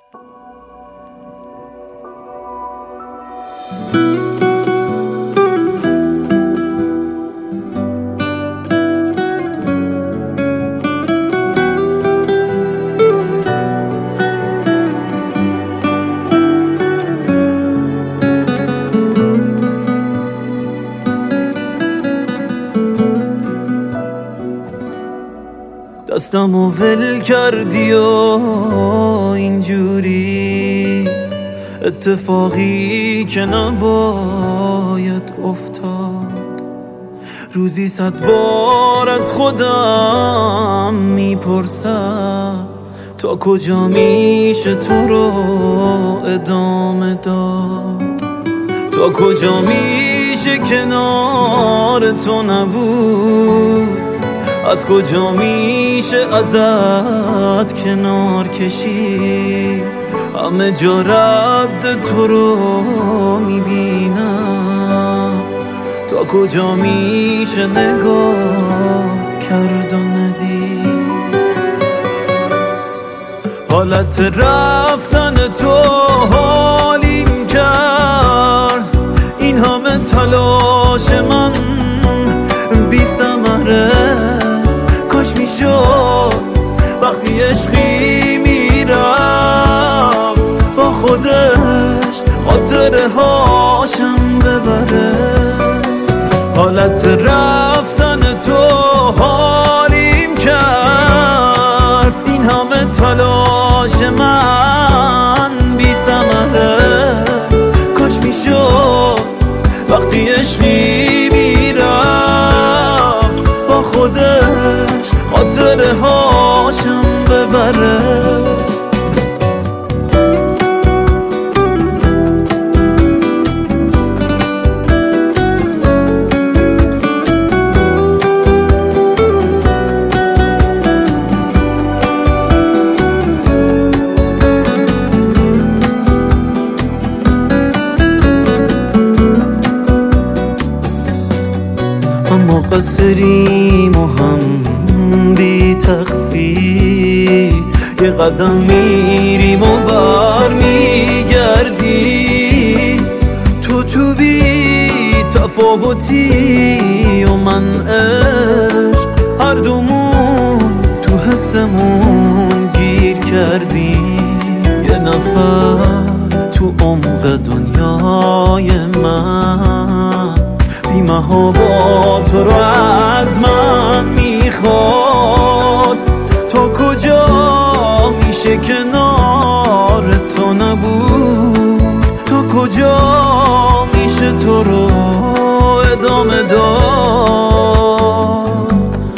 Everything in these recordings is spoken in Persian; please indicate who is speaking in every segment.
Speaker 1: دستمو ول کردی و اینجوری اتفاقی که نباید افتاد. روزی 100 بار از خودم میپرسم تا کجا میشه تو رو ادامه داد، تا کجا میشه کنار تو نبود، از کجا میشه ازت کنار کشی. همه جا رد تو رو میبینم، تا کجا میشه نگاه کرد و ندید. حالت رفتن تو حالیم کرد، این همه تلاش من بی ثمره. کاش میشد وقتی عشقی میرفت با خودش خاطره هاشم ببره. حالت رفتن تو حالیم کرد، این همه تلاش من بی ثمره. کاش میشد وقتی عشقی میرفت با خودش خاطره هاشم ببره. ما قصریم و هم بی تقصیر، یه قدم میریم و بر میگردیم. تو بی تفاوتی و من عشق، هر دومون تو حسمون گیر کردیم. یه نفر تو عمق دنیای من بی محابا تو رو از من میخواد. تا کجا میشه کنار تو نبود، تا کجا میشه تو رو ادامه داد.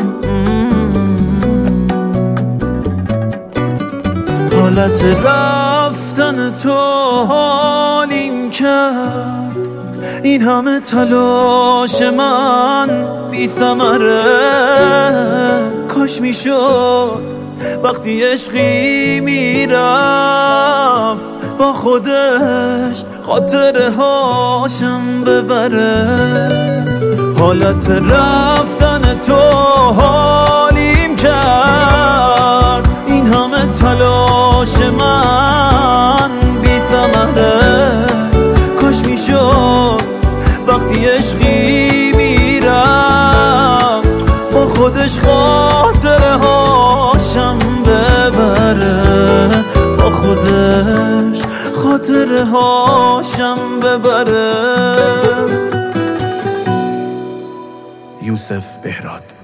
Speaker 1: حالت رفتن تو حالیم کرد، این همه تلاش من بی ثمره. کاش میشد وقتی عشقی میرفت با خودش خاطره هاشم ببره. حالت رفتن تو حالیم کرد، این همه تلاش من بی ثمره. کاش میشد وقتی عشقی میرم با خودش خاطره هاشم ببره، با خودش خاطره هاشم ببره.
Speaker 2: یوسف بهراد.